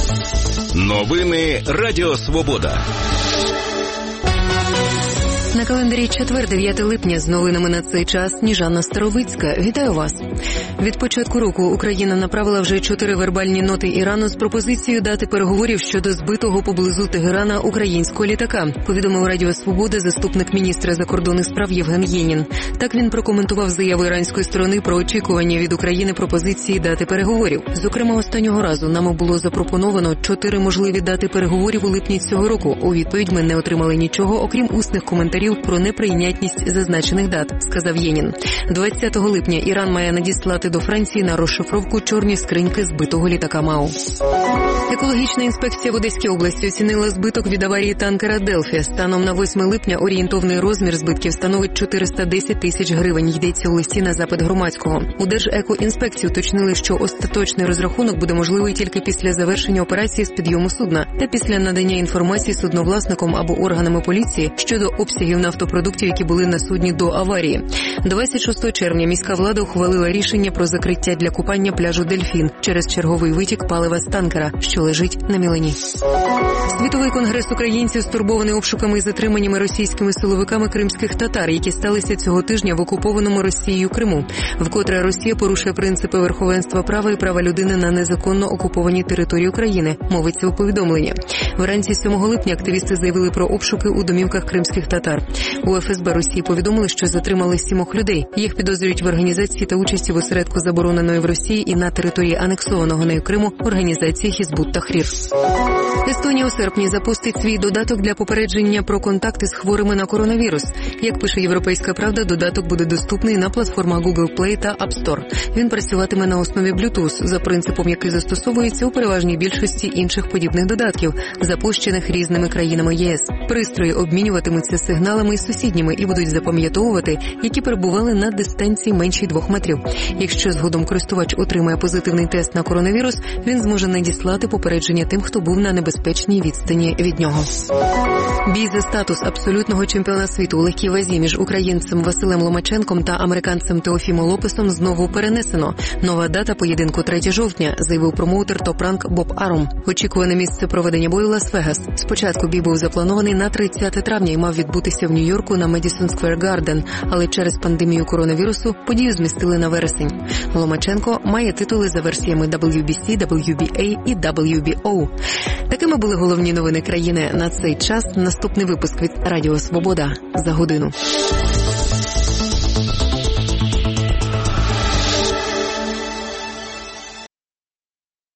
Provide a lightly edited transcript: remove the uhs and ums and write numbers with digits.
Новини Радіо Свобода. На календарі четвер, 9 липня, з новинами на цей час Сніжана Старовицька. Вітаю вас. Від початку року Україна направила вже 4 вербальні ноти Ірану з пропозицією дати переговорів щодо збитого поблизу Тегерана українського літака, повідомив Радіо Свобода заступник міністра закордонних справ Євген Єнін. Так він прокоментував заяву іранської сторони про очікування від України пропозиції дати переговорів. Зокрема, останнього разу нам було запропоновано 4 можливі дати переговорів у липні цього року. У відповідь ми не отримали нічого, окрім усних коментарів про неприйнятність зазначених дат, сказав Єнін. 20 липня Іран має надіслати до Франції на розшифровку чорні скриньки збитого літака МАУ. Екологічна інспекція в Одеській області оцінила збиток від аварії танкера «Делфі». Станом на 8 липня орієнтовний розмір збитків становить 410 тисяч гривень, йдеться у листі на запит громадського. У Держекоінспекції уточнили, що остаточний розрахунок буде можливий тільки після завершення операції з підйому судна та після надання інформації судновласником або органами поліції щодо обсягів нафтопродуктів, які були на судні до аварії. 26 червня міська влада ухвалила рішення про закриття для купання пляжу «Дельфін» через черговий витік палива з танкера, що лежить на мілині. Світовий конгрес українців стурбований обшуками і затриманнями російськими силовиками кримських татар, які сталися цього тижня в окупованому Росією Криму. Вкотре Росія порушує принципи верховенства права і права людини на незаконно окупованій території України, мовиться у повідомленні. Вранці 7 липня активісти заявили про обшуки у домівках кримських татар. У ФСБ Росії повідомили, що затримали 7 людей. Їх підозрюють в організації та участі в осередку забороненої в Росії і на території анексованого нею Криму організації Хізбут Тахрір. Естонія у серпні запустить свій додаток для попередження про контакти з хворими на коронавірус. Як пише «Європейська правда», додаток буде доступний на платформах Google Play та App Store. Він працюватиме на основі Bluetooth, за принципом, який застосовується у переважній більшості інших подібних додатків, запущених різними країнами ЄС. Пристрої обмінюватимуться сигналами із сусідніми і будуть запам'ятовувати, які перебували на дистанції меншій 2 метрів. Якщо згодом користувач отримає позитивний тест на коронавірус, він зможе надіслати попередження тим, хто був на небезпечній відстані від нього. Бій за статус абсолютного чемпіона світу у легкій вазі між українцем Василем Ломаченком та американцем Теофімо Лопесом знову перенесено. Нова дата поєдинку 3 жовтня, заявив промоутер топ-ранг Боб Арум. Очікуване місце проведення бою – Лас-Вегас. Спочатку бій був запланований на 30 травня і мав відбутися в Нью-Йорку на Madison Square Garden, але через пандемію коронавірусу подію змістили на вересень. Ломаченко має титули за версіями WBC, WBA і WBO. Такими були головні новини країни на цей час. Наступний випуск від Радіо Свобода за годину.